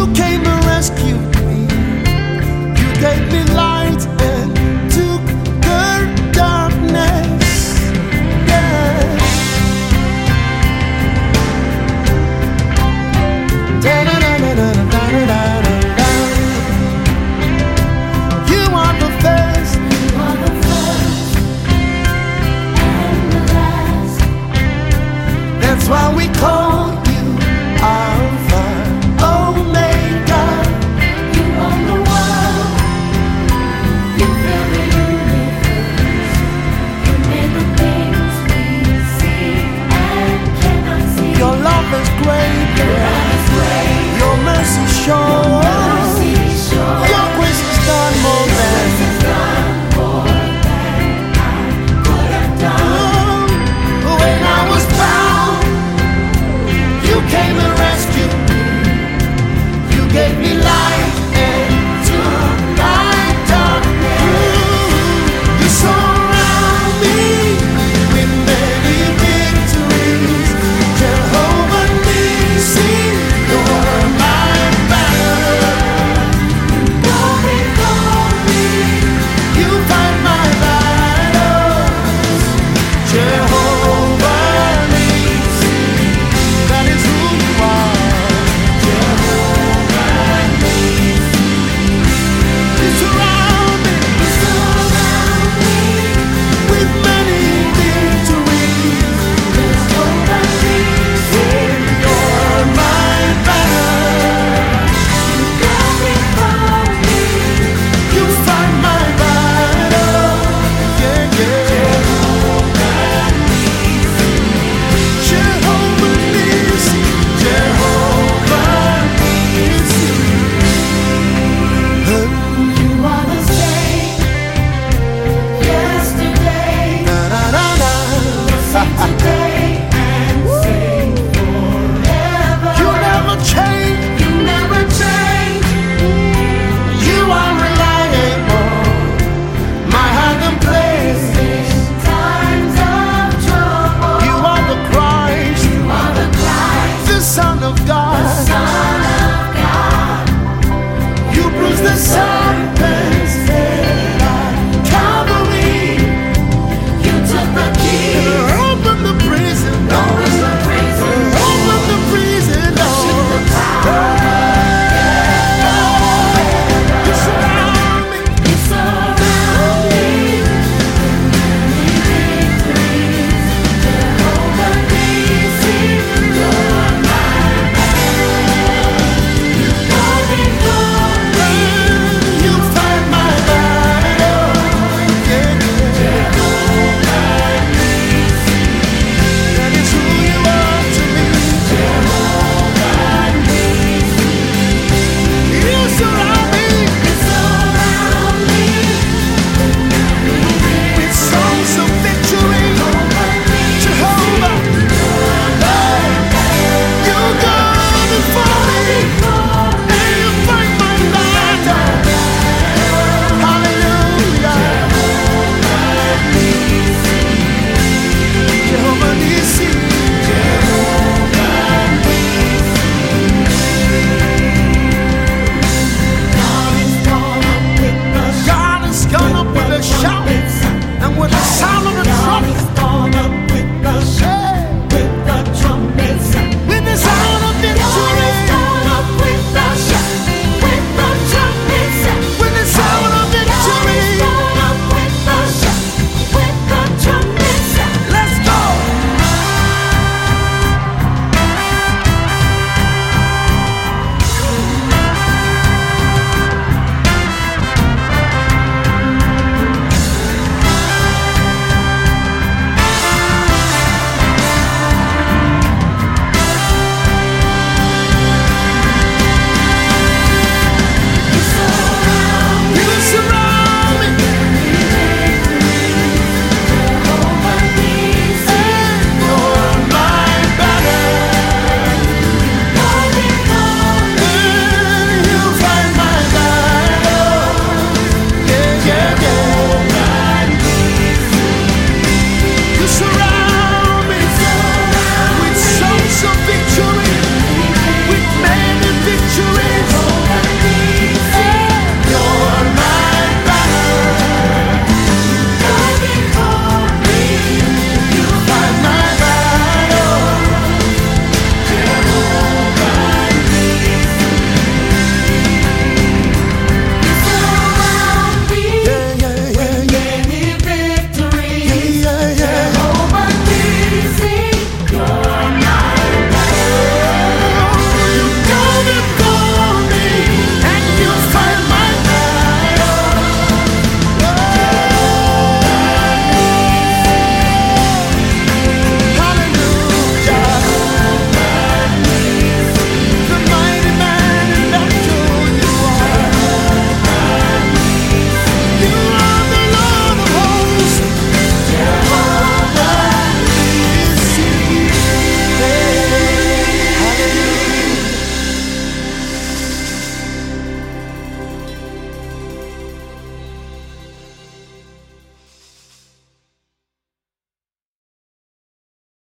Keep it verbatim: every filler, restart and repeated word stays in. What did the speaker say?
came and rescued me. You gave me light and took the darkness. Yeah. Da da da da da da da da da. You are the first. You are the first and the last. That's why we call you Alpha, Omega. You own the world. You fill the universe. You made the things we see and cannot see. Your love is great. Your love is great. Your mercy sure. Your grace has done more than I done. When I was bound, you came and rescued me. You gave me light and took my darkness. You surround me with many victories. Jehovah Nissi, you're my banner. You go before me. You fight my battles. Jehovah Nissi, that is who you are. Jehovah Nissi. You surround me. You surround me with many victories. Jehovah Nissi, you're my banner. You go before me. You fight my battle. Yeah, yeah. Jehovah Nissi, Jehovah Nissi. You are the same yesterday, da da da da. Same today and same forever. You never change. You never change. You are reliable. My hiding place in times of trouble. You are the Christ. You are the Christ. The Son of God. The Son of God. You bruise the Son